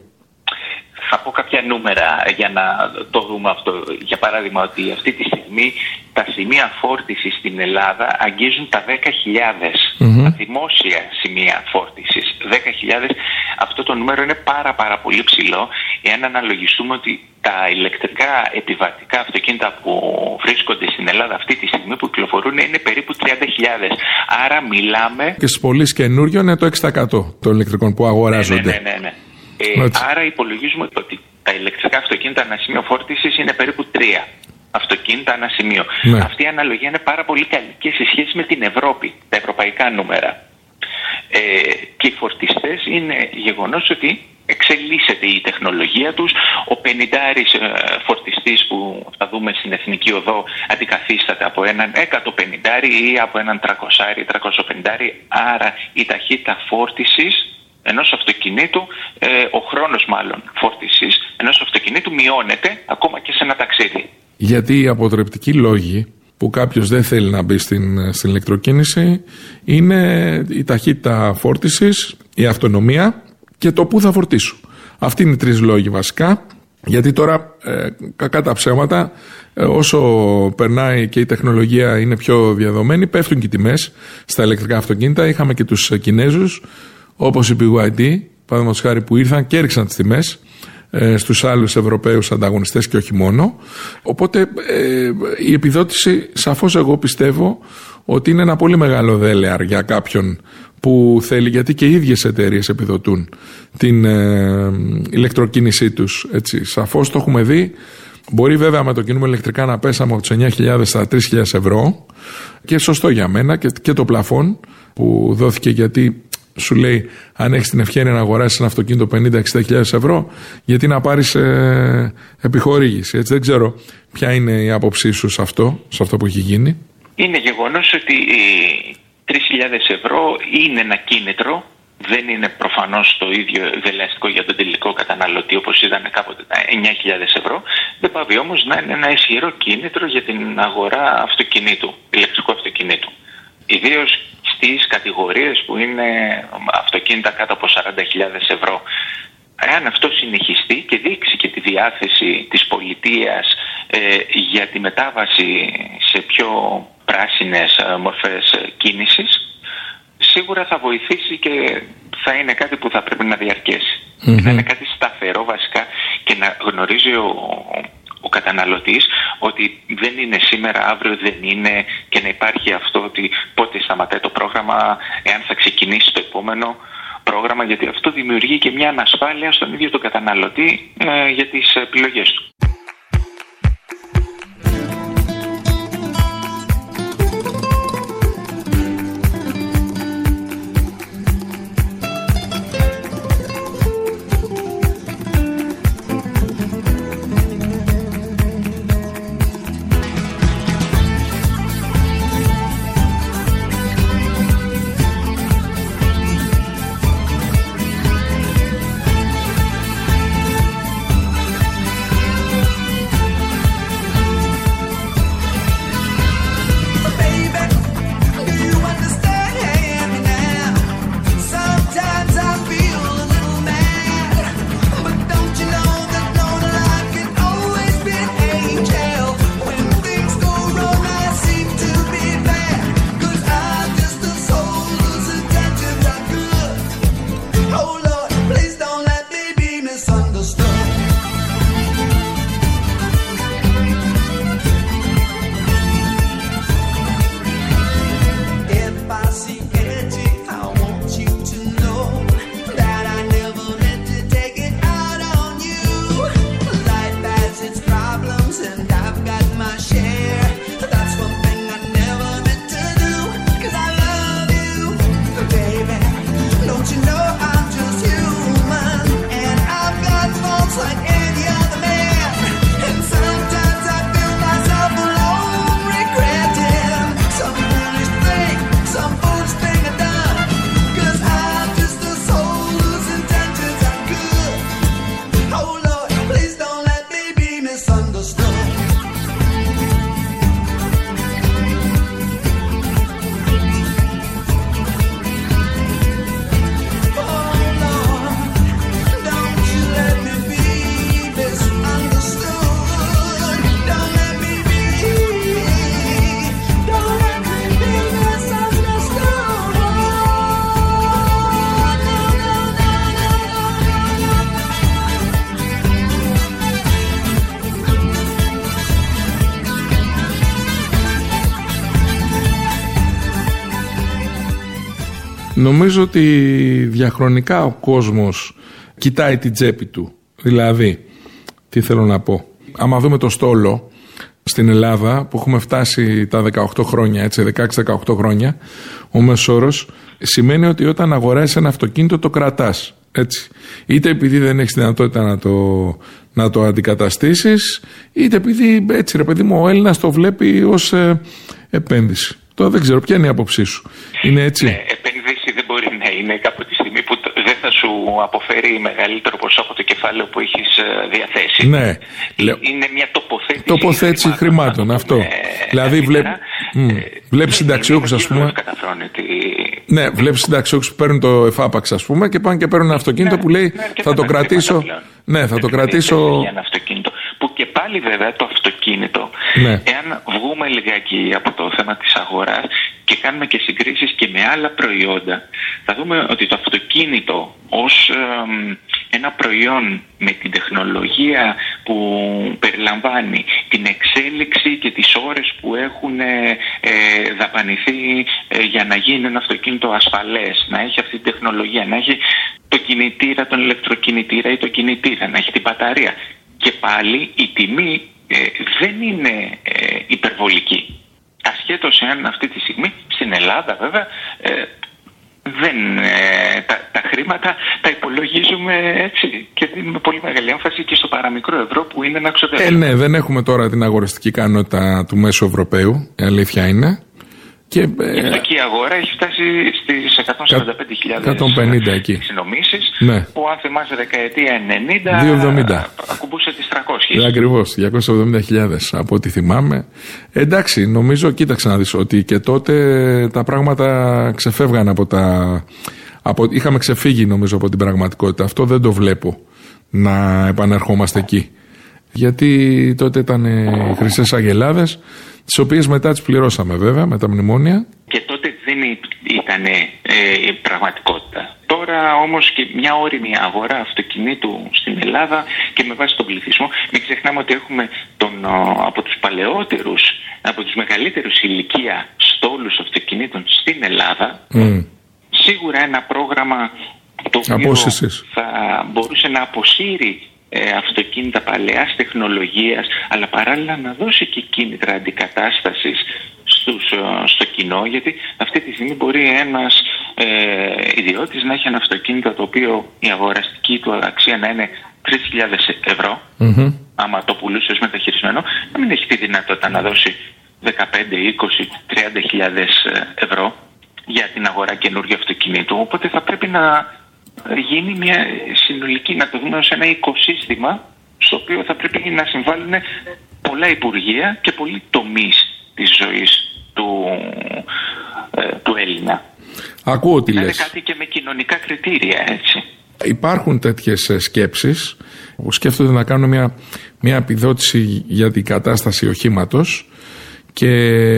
Θα πω κάποια νούμερα για να το δούμε αυτό. Για παράδειγμα, ότι αυτή τη στιγμή τα σημεία φόρτισης στην Ελλάδα αγγίζουν τα δέκα χιλιάδες. Mm-hmm. Τα δημόσια σημεία φόρτισης. δέκα χιλιάδες. Αυτό το νούμερο είναι πάρα πάρα πολύ ψηλό, εάν αναλογιστούμε ότι τα ηλεκτρικά επιβατικά αυτοκίνητα που βρίσκονται στην Ελλάδα αυτή τη στιγμή που κυκλοφορούν είναι περίπου τριάντα χιλιάδες. Άρα μιλάμε... Και στις πωλήσεις καινούριων είναι το έξι τοις εκατό των ηλεκτρικών που αγοράζονται. Ναι, ναι, ναι, ναι. Ε, άρα υπολογίζουμε ότι τα ηλεκτρικά αυτοκίνητα ανά σημείο φόρτισης είναι περίπου τρία αυτοκίνητα ανά σημείο. Ναι. Αυτή η αναλογία είναι πάρα πολύ καλή και σε σχέση με την Ευρώπη, τα ευρωπαϊκά νούμερα. Ε, και οι φορτιστές είναι γεγονός ότι εξελίσσεται η τεχνολογία τους. Ο πενηντάρης ε, φορτιστής που θα δούμε στην Εθνική Οδό αντικαθίσταται από έναν εκατοπενηντάρη ή από έναν τριακόσαρι, τριακοσαπενηντάρη. Άρα η ταχύτητα φόρτισης ενός αυτοκινήτου, ε, ο χρόνος μάλλον φόρτισης ενός αυτοκινήτου μειώνεται ακόμα και σε ένα ταξίδι. Γιατί οι αποτρεπτικοί λόγοι που κάποιος δεν θέλει να μπει στην, στην ηλεκτροκίνηση είναι η ταχύτητα φόρτισης, η αυτονομία και το που θα φορτίσουν. Αυτοί είναι οι τρεις λόγοι βασικά. Γιατί τώρα, ε, κακά τα ψέματα, ε, όσο περνάει και η τεχνολογία είναι πιο διαδομένη, πέφτουν και οι τιμές στα ηλεκτρικά αυτοκίνητα. Είχαμε και τους Κινέζους, όπως η μπι γουάι ντι, παραδείγματος χάρη, που ήρθαν και έριξαν τις τιμές ε, στους άλλους Ευρωπαίους ανταγωνιστές και όχι μόνο. Οπότε ε, η επιδότηση, σαφώς εγώ πιστεύω ότι είναι ένα πολύ μεγάλο δέλεαρ για κάποιον που θέλει, γιατί και οι ίδιες εταιρείες επιδοτούν την ε, ηλεκτροκίνησή τους. Έτσι. Σαφώς το έχουμε δει Μπορεί βέβαια με το κινούμε ηλεκτρικά να πέσαμε από τις εννιά χιλιάδες στα τρεις χιλιάδες ευρώ και σωστό για μένα και, και το πλαφόν που δόθηκε γιατί σου λέει αν έχεις την ευκαιρία να αγοράσεις ένα αυτοκίνητο πενήντα με εξήντα χιλιάδες ευρώ γιατί να πάρεις ε, επιχορήγηση. Έτσι δεν ξέρω ποια είναι η άποψή σου σε αυτό, σε αυτό που έχει γίνει. Είναι γεγονός ότι οι τρεις χιλιάδες ευρώ είναι ένα κίνητρο. Δεν είναι προφανώς το ίδιο δελεαστικό για τον τελικό καταναλωτή όπως ήταν κάποτε τα εννιά χιλιάδες ευρώ. Δεν πάβει όμως να είναι ένα ισχυρό κίνητρο για την αγορά αυτοκινήτου, ηλεκτρικού αυτοκινήτου. Ιδίως στις κατηγορίες που είναι αυτοκίνητα κάτω από σαράντα χιλιάδες ευρώ. Εάν αυτό συνεχιστεί και δείξει και τη διάθεση της πολιτείας ε, για τη μετάβαση σε πιο πράσινες ε, μορφές κίνησης, σίγουρα θα βοηθήσει και θα είναι κάτι που θα πρέπει να διαρκέσει. Mm-hmm. Να είναι κάτι σταθερό βασικά και να γνωρίζει ο, ο καταναλωτής ότι δεν είναι σήμερα, αύριο δεν είναι και να υπάρχει αυτό ότι πότε σταματάει το πρόγραμμα, εάν θα ξεκινήσει το επόμενο πρόγραμμα, γιατί αυτό δημιουργεί και μια ανασφάλεια στον ίδιο τον καταναλωτή ε, για τις επιλογές του. Νομίζω ότι διαχρονικά ο κόσμος κοιτάει την τσέπη του. Δηλαδή, τι θέλω να πω. Άμα δούμε το στόλο στην Ελλάδα που έχουμε φτάσει τα δεκαοκτώ χρόνια, έτσι, δεκαέξι δεκαοκτώ χρόνια, ο μέσος όρος σημαίνει ότι όταν αγοράσεις ένα αυτοκίνητο το κρατάς. Έτσι. Είτε επειδή δεν έχεις δυνατότητα να το, να το αντικαταστήσεις, είτε επειδή έτσι ρε παιδί μου ο Έλληνας το βλέπει ως ε, επένδυση. Τώρα δεν ξέρω ποια είναι η άποψή σου. Είναι έτσι. Ναι, επένδυση δεν μπορεί να είναι από τη στιγμή που δεν θα σου αποφέρει μεγαλύτερο ποσό από το κεφάλαιο που έχεις διαθέσει. Ναι. Είναι μια τοποθέτηση, τοποθέτηση χρημάτων, χρημάτων αυτό. Ε, δηλαδή βλέπει ε, βλέπεις συνταξιούχους ας πούμε. Ναι, βλέπεις συνταξιούχους που παίρνουν το εφάπαξ ας πούμε και πάνε και παίρνουν ένα αυτοκίνητο ναι, που λέει ναι, θα το κρατήσω. Ναι, θα το κρατήσω. Ένα αυτοκίνητο. Που και πάλι βέβαια το αυτοκίνητο, ναι. Εάν βγούμε λιγάκι από το θέμα της αγοράς και κάνουμε και συγκρίσεις και με άλλα προϊόντα, θα δούμε ότι το αυτοκίνητο ως ε, ένα προϊόν με την τεχνολογία που περιλαμβάνει, την εξέλιξη και τις ώρες που έχουν ε, ε, δαπανηθεί ε, για να γίνει ένα αυτοκίνητο ασφαλές, να έχει αυτή την τεχνολογία, να έχει το κινητήρα, τον ηλεκτροκινητήρα ή το κινητήρα, να έχει την μπαταρία. Και πάλι η τιμή ε, δεν είναι ε, υπερβολική. Ασχέτως εάν αυτή τη στιγμή στην Ελλάδα βέβαια ε, δεν, ε, τα, τα χρήματα τα υπολογίζουμε έτσι και δίνουμε πολύ μεγάλη έμφαση και στο παραμικρό ευρώ που είναι ένα ξοδεύει. Ε, ναι, δεν έχουμε τώρα την αγοραστική ικανότητα του μέσου Ευρωπαίου, η αλήθεια είναι. Και, η φτωχή αγορά έχει φτάσει στις εκατόν σαράντα πέντε χιλιάδες συνομίσεις, ναι. Που αν θυμάσαι δεκαετία ενενήντα διακόσια εβδομήντα ακουμπούσε τις τριακόσιες. Ναι, ακριβώς, διακόσιες εβδομήντα χιλιάδες από ό,τι θυμάμαι. Εντάξει, νομίζω, κοίταξε να δεις, ότι και τότε τα πράγματα ξεφεύγαν από τα... Από, είχαμε ξεφύγει νομίζω από την πραγματικότητα. Αυτό δεν το βλέπω να επανερχόμαστε εκεί. Γιατί τότε ήταν οι χρυσές αγελάδες, τις οποίες μετά τις πληρώσαμε βέβαια με τα μνημόνια. Και τότε δεν ήταν ε, η πραγματικότητα. Τώρα όμως και μια όριμη αγορά αυτοκινήτου στην Ελλάδα και με βάση τον πληθυσμό, μην ξεχνάμε ότι έχουμε τον, από τους παλαιότερους, από τους μεγαλύτερους ηλικία στόλους αυτοκινήτων στην Ελλάδα. Mm. Σίγουρα ένα πρόγραμμα το οποίο Απόσυσης. θα μπορούσε να αποσύρει Ε, αυτοκίνητα παλαιάς τεχνολογίας, αλλά παράλληλα να δώσει και κίνητρα αντικατάστασης στους, στο κοινό, γιατί αυτή τη στιγμή μπορεί ένας ε, ιδιώτης να έχει ένα αυτοκίνητο το οποίο η αγοραστική του αξία να είναι τρεις χιλιάδες ευρώ, mm-hmm. άμα το πουλούσε ως μεταχειρισμένο, να μην έχει τη δυνατότητα να δώσει δεκαπέντε, είκοσι, τριάντα χιλιάδες ευρώ για την αγορά καινούργιου αυτοκινήτου, οπότε θα πρέπει να γίνει μια συνολική, να το δούμε ως ένα οικοσύστημα στο οποίο θα πρέπει να συμβάλλουν πολλά υπουργεία και πολλοί τομείς της ζωής του, ε, του Έλληνα. Ακούω τι λες. Είναι κάτι και με κοινωνικά κριτήρια, έτσι. Υπάρχουν τέτοιες σκέψεις που σκέφτονται να κάνουν μια, μια επιδότηση για την κατάσταση οχήματος και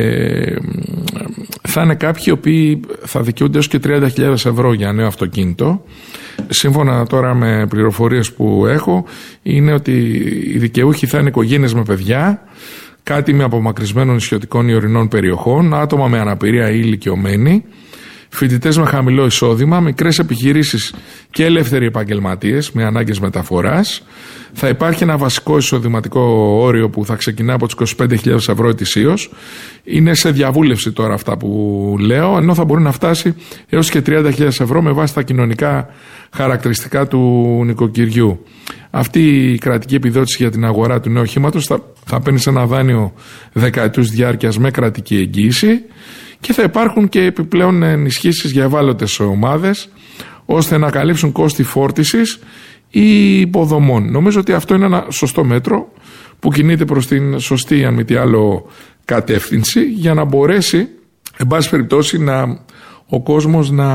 θα είναι κάποιοι οι οποίοι θα δικαιούνται έως και τριάντα χιλιάδες ευρώ για νέο αυτοκίνητο. Σύμφωνα τώρα με πληροφορίες που έχω, είναι ότι οι δικαιούχοι θα είναι οικογένειες με παιδιά, κάτοιμοι απομακρυσμένων νησιωτικών ή ορεινών περιοχών, άτομα με αναπηρία ή ηλικιωμένοι, φοιτητές με χαμηλό εισόδημα, μικρές επιχειρήσεις και ελεύθεροι επαγγελματίες με ανάγκες μεταφοράς. Θα υπάρχει ένα βασικό εισοδηματικό όριο που θα ξεκινά από τις είκοσι πέντε χιλιάδες ευρώ ετησίως. Είναι σε διαβούλευση τώρα αυτά που λέω, ενώ θα μπορεί να φτάσει έως και τριάντα χιλιάδες ευρώ με βάση τα κοινωνικά χαρακτηριστικά του νοικοκυριού. Αυτή η κρατική επιδότηση για την αγορά του νέου οχήματος θα, θα παίρνει σε ένα δάνειο δεκαετούς διάρκειας με κρατική εγγύηση και θα υπάρχουν και επιπλέον ενισχύσεις για ευάλωτες ομάδες ώστε να καλύψουν κόστη φόρτισης ή υποδομών. Νομίζω ότι αυτό είναι ένα σωστό μέτρο που κινείται προς την σωστή, αν μη τι άλλο, κατεύθυνση για να μπορέσει, εν πάση περιπτώσει, να, ο κόσμος να,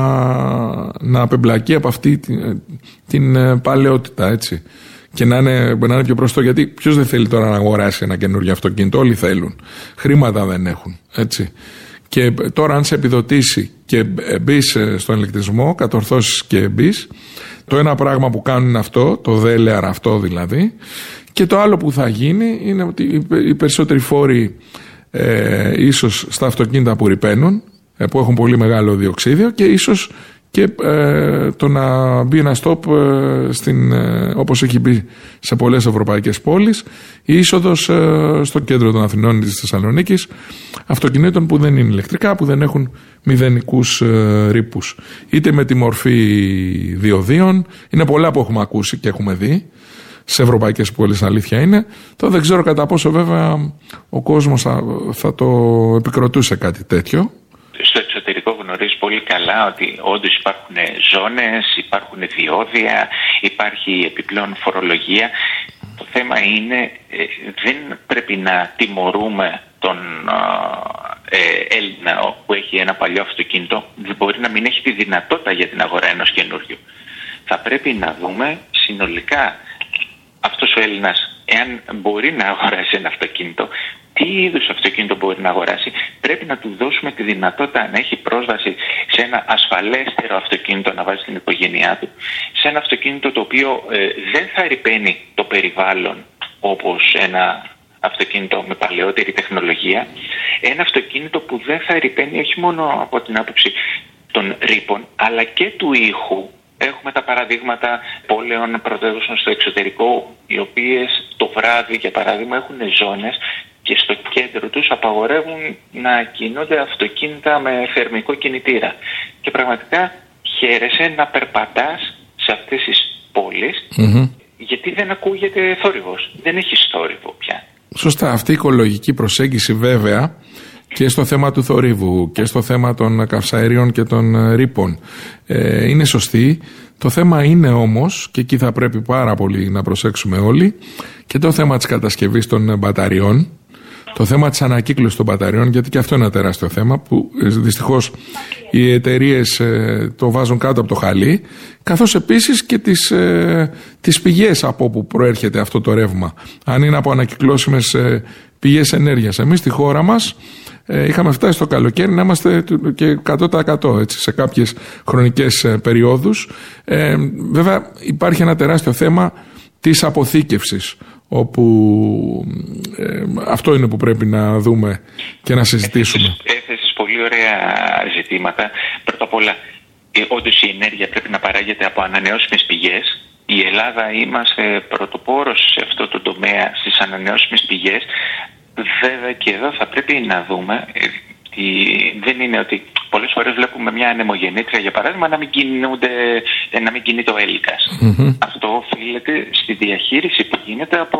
να απεμπλακεί από αυτή την, την παλαιότητα, έτσι. Και να είναι, να είναι πιο προστό, γιατί ποιος δεν θέλει τώρα να αγοράσει ένα καινούργιο αυτοκίνητο, όλοι θέλουν. Χρήματα δεν έχουν, έτσι. Και τώρα αν σε επιδοτήσει και μπει στον ηλεκτρισμό, κατορθώσεις και μπει, το ένα πράγμα που κάνουν είναι αυτό, το δέλεαρ αυτό δηλαδή, και το άλλο που θα γίνει είναι ότι οι περισσότεροι φόροι ε, ίσως στα αυτοκίνητα που ρηπαίνουν, ε, που έχουν πολύ μεγάλο διοξίδιο, και ίσως και ε, το να μπει ένα stop ε, στην, ε, όπως έχει μπει σε πολλές ευρωπαϊκές πόλεις, η είσοδος ε, στο κέντρο των Αθηνών της Θεσσαλονίκης αυτοκινήτων που δεν είναι ηλεκτρικά, που δεν έχουν μηδενικούς ε, ρήπους, είτε με τη μορφή διοδίων. Είναι πολλά που έχουμε ακούσει και έχουμε δει σε ευρωπαϊκές πόλεις, αλήθεια είναι. Τώρα δεν ξέρω κατά πόσο βέβαια ο κόσμος θα, θα το επικροτούσε κάτι τέτοιο. Στο εξωτερικό γνωρίζει πολύ καλά ότι όντως υπάρχουν ζώνες, υπάρχουν διόδια, υπάρχει επιπλέον φορολογία. Το θέμα είναι ε, δεν πρέπει να τιμωρούμε τον ε, Έλληνα που έχει ένα παλιό αυτοκίνητο, δεν μπορεί να μην έχει τη δυνατότητα για την αγορά ενός καινούριου. Θα πρέπει να δούμε συνολικά αυτός ο Έλληνας, εάν μπορεί να αγοράσει ένα αυτοκίνητο, τι είδους αυτοκίνητο μπορεί να αγοράσει. Πρέπει να του δώσουμε τη δυνατότητα να έχει πρόσβαση σε ένα ασφαλέστερο αυτοκίνητο να βάζει στην οικογένειά του, σε ένα αυτοκίνητο το οποίο ε, δεν θα ρηπαίνει το περιβάλλον όπως ένα αυτοκίνητο με παλαιότερη τεχνολογία, ένα αυτοκίνητο που δεν θα ρηπαίνει όχι μόνο από την άποψη των ρήπων αλλά και του ήχου. Έχουμε τα παραδείγματα πόλεων πρωτεύουσων στο εξωτερικό, οι οποίες το βράδυ, για παράδειγμα, έχουν ζώνες και στο κέντρο τους απαγορεύουν να κινούνται αυτοκίνητα με θερμικό κινητήρα. Και πραγματικά χαίρεσαι να περπατάς σε αυτές τις πόλεις, mm-hmm. γιατί δεν ακούγεται θόρυβος. Δεν έχεις θόρυβο πια. Σωστά. Αυτή η οικολογική προσέγγιση βέβαια και στο θέμα του θορύβου και στο θέμα των καυσαερίων και των ρήπων ε, είναι σωστή. Το θέμα είναι όμως, και εκεί θα πρέπει πάρα πολύ να προσέξουμε όλοι, και το θέμα της κατασκευής των μπαταριών, το θέμα της ανακύκλωσης των μπαταριών, γιατί και αυτό είναι ένα τεράστιο θέμα που δυστυχώς οι εταιρείες ε, το βάζουν κάτω από το χαλί, καθώς επίσης και τις, ε, τις πηγές από όπου προέρχεται αυτό το ρεύμα. Αν είναι από ανακυκλώσιμες ε, πηγές ενέργειας. Εμείς στη χώρα μας ε, είχαμε φτάσει στο καλοκαίρι να είμαστε και εκατό τοις εκατό έτσι, σε κάποιες χρονικές ε, περιόδους. Ε, βέβαια υπάρχει ένα τεράστιο θέμα της αποθήκευσης, όπου ε, αυτό είναι που πρέπει να δούμε και να συζητήσουμε. Έθεσες πολύ ωραία ζητήματα. Πρώτα απ' όλα, όντως η ενέργεια πρέπει να παράγεται από ανανεώσιμες πηγές. Η Ελλάδα είμαστε πρωτοπόρος σε αυτό το τομέα, στις ανανεώσιμες πηγές. Βέβαια και εδώ θα πρέπει να δούμε, ε, δεν είναι ότι πολλές φορές βλέπουμε μια ανεμογεννήτρια, για παράδειγμα, να μην, κινούνται, να μην κινείται ο έλικας. Mm-hmm. Αυτό οφείλεται στη διαχείριση που γίνεται από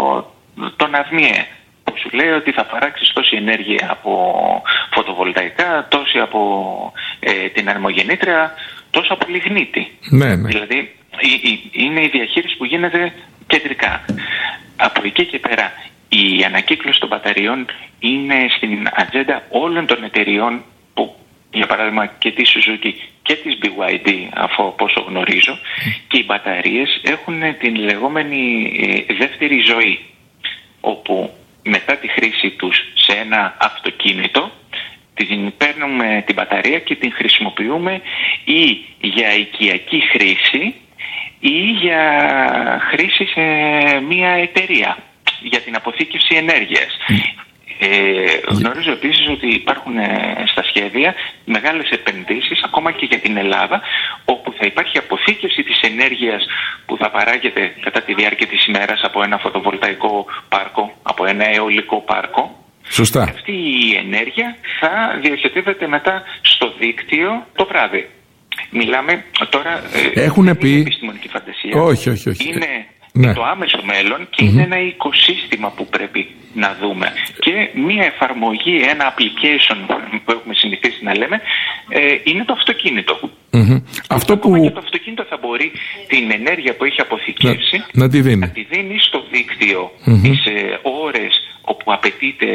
τον ΑΔΜΙΕ, που σου λέει ότι θα παράξεις τόση ενέργεια από φωτοβολταϊκά, τόση από ε, την ανεμογεννήτρια, τόσο από λιγνίτη. Ναι, ναι. Δηλαδή η, η, είναι η διαχείριση που γίνεται κεντρικά. Από εκεί και πέρα, η ανακύκλωση των μπαταριών είναι στην ατζέντα όλων των εταιριών που, για παράδειγμα, και τη Suzuki και της μπι γουάι ντι, αφού από όσο γνωρίζω, και οι μπαταρίες έχουν την λεγόμενη ε, δεύτερη ζωή, όπου μετά τη χρήση τους σε ένα αυτοκίνητο την παίρνουμε την μπαταρία και την χρησιμοποιούμε ή για οικιακή χρήση ή για χρήση σε μια εταιρεία για την αποθήκευση ενέργειας. Ε, γνωρίζω επίσης ότι υπάρχουν ε, στα σχέδια μεγάλες επενδύσεις ακόμα και για την Ελλάδα, όπου θα υπάρχει αποθήκευση της ενέργειας που θα παράγεται κατά τη διάρκεια της ημέρας από ένα φωτοβολταϊκό πάρκο, από ένα αιωλικό πάρκο. Σωστά. Αυτή η ενέργεια θα διοχετεύεται μετά στο δίκτυο το βράδυ. Μιλάμε τώρα, ε, έχουν δεν πει... είναι επιστημονική φαντασία. Όχι, όχι, όχι. Είναι ναι. το άμεσο μέλλον και mm-hmm. είναι ένα οικοσύστημα που πρέπει να δούμε. Και μία εφαρμογή, ένα application που έχουμε συνηθίσει να λέμε, ε, είναι το αυτοκίνητο. Mm-hmm. Αυτό που... και το αυτοκίνητο θα μπορεί την ενέργεια που έχει αποθηκεύσει να, να, τη, δίνει. να τη δίνει στο δίκτυο mm-hmm. τις ε, ώρες όπου απαιτείται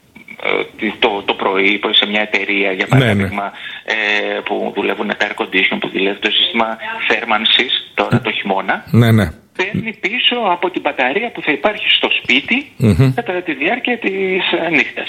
Το, το πρωί σε μια εταιρεία, για παράδειγμα, ναι, ναι. Ε, που δουλεύουν τα air condition, που δουλεύει το σύστημα θέρμανσης τώρα το χειμώνα, ναι, ναι. παίρνει πίσω από την μπαταρία που θα υπάρχει στο σπίτι mm-hmm. κατά τη διάρκεια της νύχτας.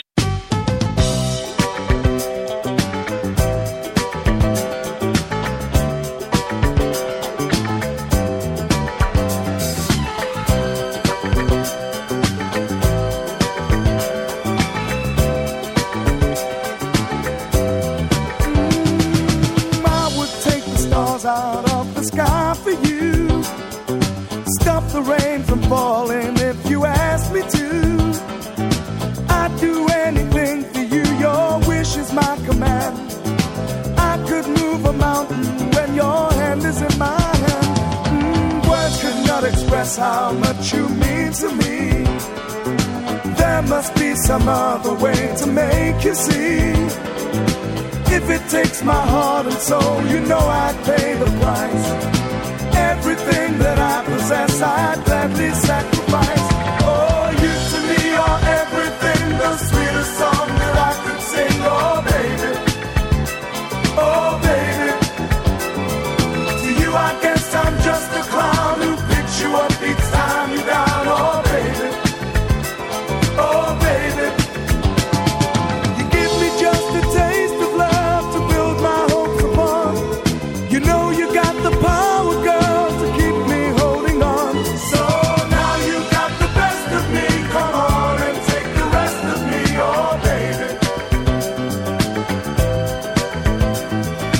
Out of the sky for you, stop the rain from falling if you ask me to. I'd do anything for you, your wish is my command. I could move a mountain when your hand is in my hand. mm, Words could not express how much you mean to me. There must be some other way to make you see. If it takes my heart and soul, you know I'd pay the price. Everything that I possess, I'd gladly sacrifice. Oh, you to me are everything, the sweetest song that I could sing. Oh, baby, oh, baby. To you I guess I'm just a clown who picks you up each time you're down. Oh, baby, oh, baby. You give me just a taste of love to build my hopes upon. You know you got the power, girl, to keep me holding on. So now you got the best of me. Come on and take the rest of me, oh baby.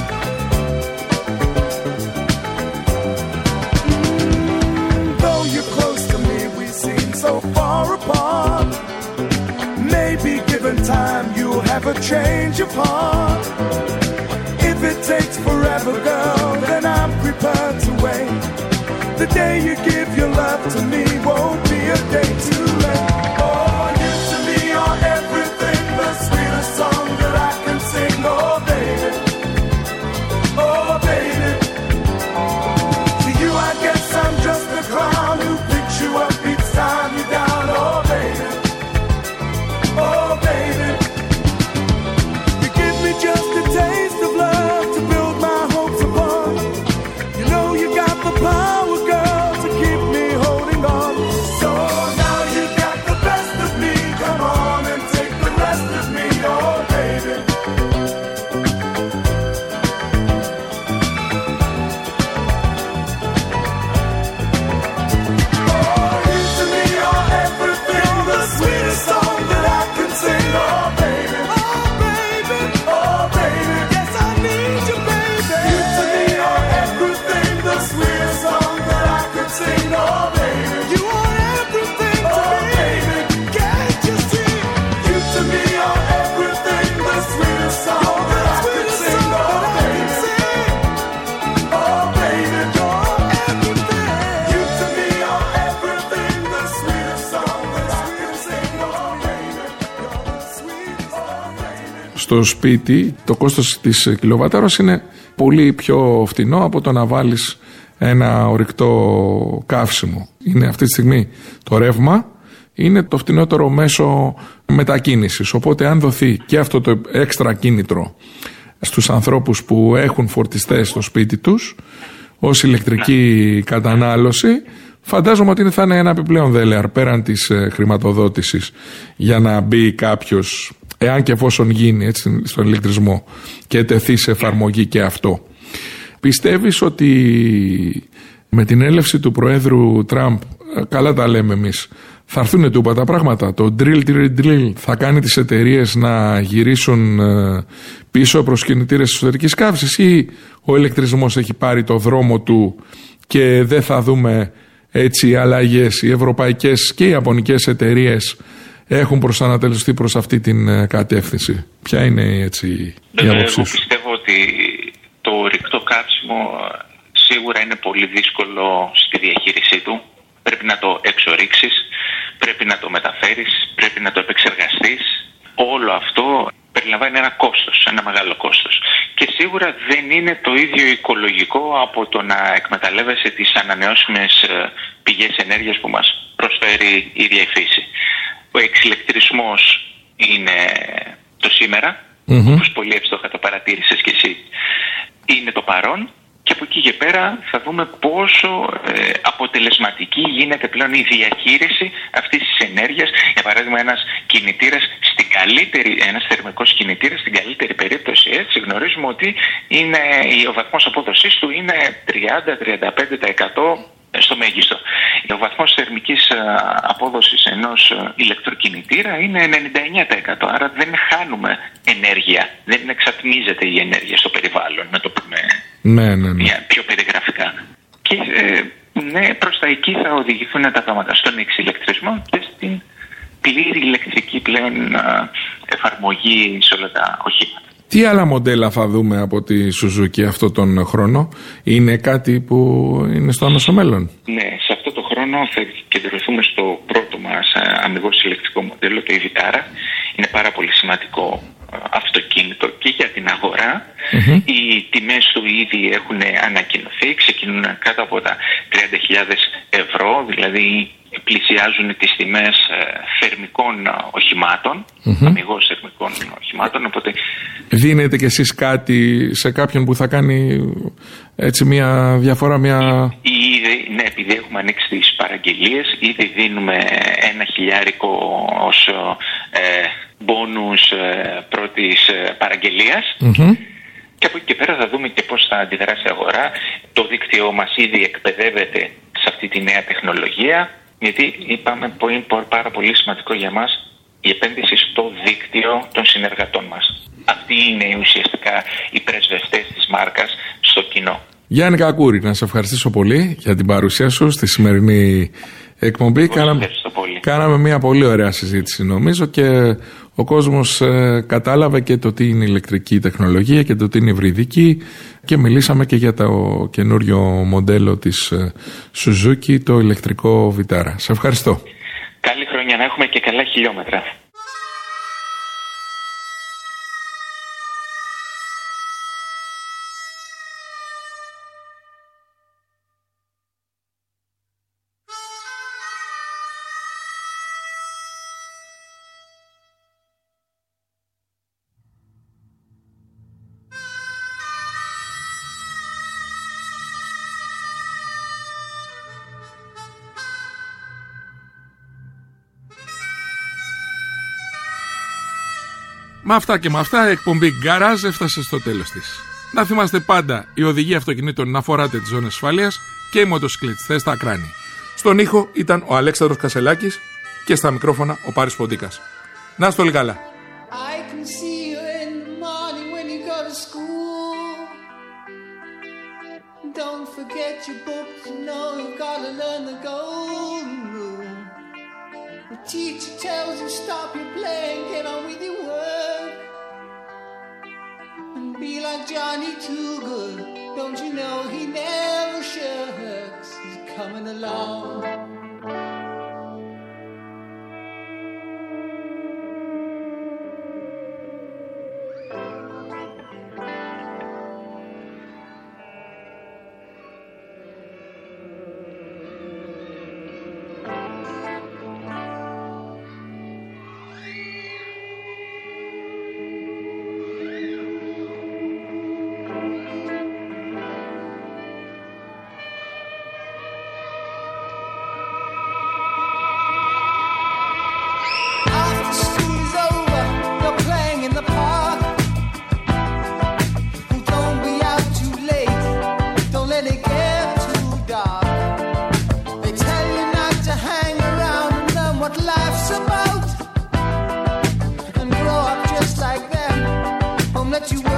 Mm, though you change of heart. If it takes forever, girl, then I'm prepared to wait. The day you give your love to me won't be a day too late. Oh, you to me are everything, the sweetest song that I can sing. Oh, baby, oh, baby. To you I guess I'm just a clown who picks you up each time you're down. Oh, baby, oh, baby. You give me just a taste of love to build my hopes upon. You know you got the power, girl, to keep me holding on. So now you got the best of me. Come on and take the rest of me, oh baby. Oh, you to me are everything, the sweetest song that I can sing, oh baby. Oh baby, oh baby, yes I need you, baby. You to me are everything, the sweetest song that I can sing, oh baby. You are everything to oh, me, baby. Can't you see? You to me are everything, the sweetest song that I can sing, oh baby. Oh baby, you're everything. You to me are everything, the sweetest song that I can sing, oh baby. You're the sweetest, oh baby. Στο σπίτι το κόστος της κιλοβατάρας είναι πολύ πιο φτηνό από το να βάλεις ένα ορυκτό καύσιμο. Είναι αυτή τη στιγμή το ρεύμα, είναι το φτηνότερο μέσο μετακίνησης. Οπότε αν δοθεί και αυτό το έξτρα κίνητρο στους ανθρώπους που έχουν φορτιστές στο σπίτι τους ως ηλεκτρική κατανάλωση, φαντάζομαι ότι θα είναι ένα επιπλέον δέλεαρ πέραν της χρηματοδότησης για να μπει κάποιος, εάν και εφόσον γίνει έτσι, στον ηλεκτρισμό και τεθεί σε εφαρμογή και αυτό. Πιστεύεις ότι με την έλευση του Προέδρου Τραμπ, καλά τα λέμε εμείς, θα έρθουν τούμπα τα πράγματα? Το drill, drill, drill θα κάνει τις εταιρείες να γυρίσουν πίσω προς κινητήρες εσωτερικής καύσης, ή ο ηλεκτρισμός έχει πάρει το δρόμο του και δεν θα δούμε έτσι αλλαγές? Οι ευρωπαϊκές και οι ιαπωνικές εταιρείες έχουν προσανατολιστεί προς αυτή την κατεύθυνση. Ποια είναι έτσι η άποψή σου? Εγώ πιστεύω ότι το ορυκτό κάψιμο σίγουρα είναι πολύ δύσκολο στη διαχείρισή του. Πρέπει να το εξορίξεις, πρέπει να το μεταφέρεις, πρέπει να το επεξεργαστείς. Όλο αυτό περιλαμβάνει ένα κόστος, ένα μεγάλο κόστος. Και σίγουρα δεν είναι το ίδιο οικολογικό από το να εκμεταλλεύεσαι τις ανανεώσιμες πηγές ενέργειας που μας προσφέρει η ίδια η φύση. Ο εξηλεκτρισμός είναι το σήμερα, mm-hmm. όπως πολύ εύστοχα το παρατήρησες και εσύ, είναι το παρόν. Και από εκεί και πέρα θα δούμε πόσο ε, αποτελεσματική γίνεται πλέον η διαχείριση αυτής της ενέργειας. Για παράδειγμα, ένας κινητήρας στην καλύτερη, ένας θερμικός κινητήρας στην καλύτερη περίπτωση, έτσι γνωρίζουμε ότι είναι, ο βαθμός απόδοσής του είναι τριάντα με τριάντα πέντε τοις εκατό στο μέγιστο. Ο βαθμός θερμικής απόδοσης ενός ηλεκτροκινητήρα είναι ενενήντα εννέα τοις εκατό. Άρα δεν χάνουμε ενέργεια, δεν εξατμίζεται η ενέργεια στο περιβάλλον, να το πούμε ναι, ναι, ναι. πιο περιγραφικά. Και ε, ναι, προς τα εκεί θα οδηγηθούν τα πράγματα, στον εξηλεκτρισμό και στην πλήρη ηλεκτρική πλέον εφαρμογή σε όλα τα οχήματα. Τι άλλα μοντέλα θα δούμε από τη Suzuki αυτό τον χρόνο? Είναι κάτι που είναι στο άμεσο μέλλον? Ναι, σε αυτό το χρόνο θα κεντρωθούμε στο πρώτο μας αμιγώς ηλεκτρικό μοντέλο, το η Vitara. Είναι πάρα πολύ σημαντικό αυτοκίνητο και για την αγορά. Mm-hmm. Οι τιμές του ήδη έχουν ανακοινωθεί, ξεκινούν κάτω από τα τριάντα χιλιάδες ευρώ, δηλαδή πλησιάζουν τις τιμές θερμικών οχημάτων, mm-hmm. αμιγώς θερμικών οχημάτων, οπότε... Δίνετε κι εσείς κάτι σε κάποιον που θα κάνει έτσι μια διαφορά, μια... Ήδη, ναι, επειδή έχουμε ανοίξει τις παραγγελίες, ήδη δίνουμε ένα χιλιάρικο ως ε, μπόνους ε, πρώτης ε, παραγγελίας. Mm-hmm. Και από εκεί και πέρα θα δούμε και πώς θα αντιδράσει η αγορά. Το δίκτυό μας ήδη εκπαιδεύεται σε αυτή τη νέα τεχνολογία, γιατί είπαμε που είναι πάρα πολύ σημαντικό για μας η επένδυση στο δίκτυο των συνεργατών μας. Αυτοί είναι ουσιαστικά οι πρεσβευτές της μάρκας στο κοινό. Γιάννη Κακούρη, να σε ευχαριστήσω πολύ για την παρουσία σου στη σημερινή εκπομπή. Κάναμε, κάναμε μια πολύ ωραία συζήτηση νομίζω, και ο κόσμος ε, κατάλαβε και το τι είναι ηλεκτρική τεχνολογία και το τι είναι υβριδική, και μιλήσαμε και για το καινούριο μοντέλο της ε, Suzuki, το ηλεκτρικό Vitara. Σε ευχαριστώ. Καλή χρονιά να έχουμε και καλά χιλιόμετρα. Με αυτά και με αυτά η εκπομπή Garage έφτασε στο τέλος της. Να θυμάστε πάντα, η οδηγία αυτοκινήτων να φοράτε τις ζώνες ασφαλείας και οι μοτοσυκλετιστές στα ακράνη. Στον ήχο ήταν ο Αλέξανδρος Κασελάκης και στα μικρόφωνα ο Πάρης Ποντίκας. Να είστε όλοι καλά. The teacher tells you stop your playing, get on with your work, and be like Johnny Too Good. Don't you know he never shirks? He's coming along. That you